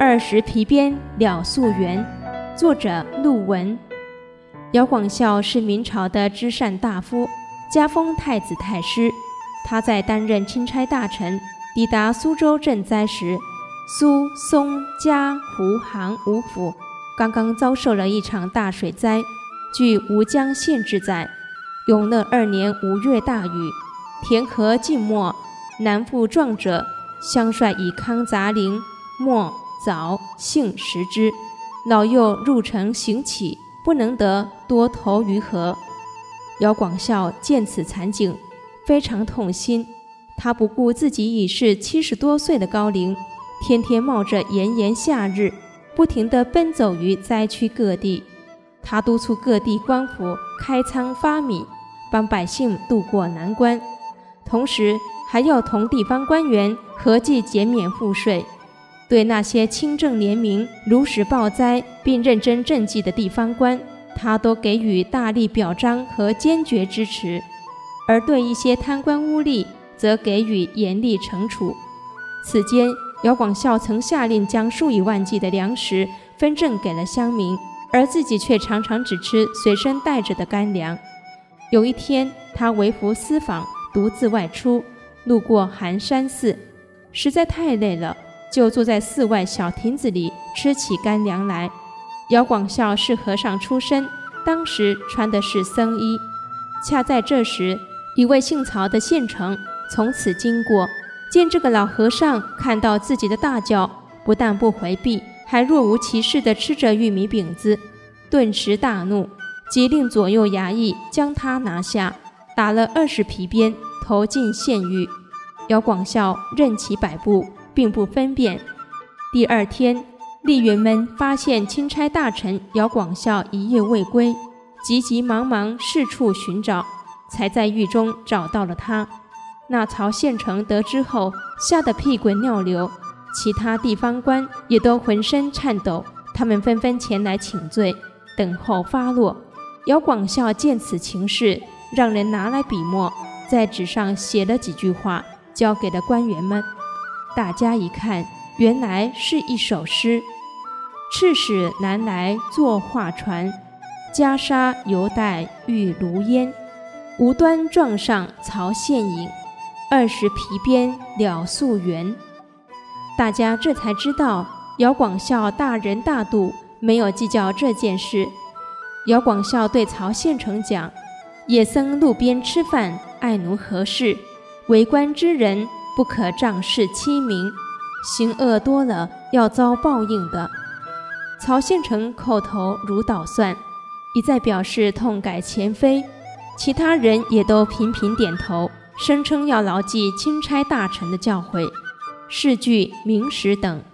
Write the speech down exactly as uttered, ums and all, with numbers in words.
二十皮鞭了素媛。作者陆文。姚广孝是明朝的知善大夫，加封太子太师。他在担任钦差大臣，抵达苏州赈灾时，苏、松、嘉、湖、杭五府刚刚遭受了一场大水灾。据吴江县志载，永乐二年五月大雨，田禾尽没，南赴壮者，乡率以糠杂粮、末、枣、杏食之，老幼入城行乞，不能得，多投于河。姚广孝见此惨景，非常痛心。他不顾自己已是七十多岁的高龄，天天冒着炎炎夏日，不停地奔走于灾区各地。他督促各地官府开仓发米，帮百姓渡过难关，同时还要同地方官员合计减免赋税。对那些清正廉明、如实报灾并认真赈济的地方官，他都给予大力表彰和坚决支持，而对一些贪官污吏则给予严厉惩处。此间，姚广孝曾下令将数以万计的粮食分赠给了乡民，而自己却常常只吃随身带着的干粮。有一天，他微服私访，独自外出，路过寒山寺，实在太累了，就坐在寺外小亭子里吃起干粮来。姚广孝是和尚出身，当时穿的是僧衣。恰在这时，一位姓曹的县丞从此经过，见这个老和尚看到自己的大脚，不但不回避，还若无其事地吃着玉米饼子，顿时大怒，即令左右衙役将他拿下，打了二十皮鞭，投进县狱。姚广孝任其摆布，并不分辨。第二天，吏员们发现钦差大臣姚广孝一夜未归，急急忙忙四处寻找，才在狱中找到了他。那曹县丞得知后，吓得屁滚尿流，其他地方官也都浑身颤抖，他们纷纷前来请罪，等候发落。姚广孝见此情势，让人拿来笔墨，在纸上写了几句话，交给了官员们。大家一看，原来是一首诗：赤使南来坐画船，袈裟犹带玉炉烟。无端撞上曹县尹，二十皮鞭了素媛。大家这才知道姚广孝大仁大度，没有计较这件事。姚广孝对曹县丞讲：野僧路边吃饭，爱奴何事？为官之人不可仗势欺民，行恶多了要遭报应的。曹县丞口头如捣蒜，一再表示痛改前非，其他人也都频频点头，声称要牢记钦差大臣的教诲。事据明史等。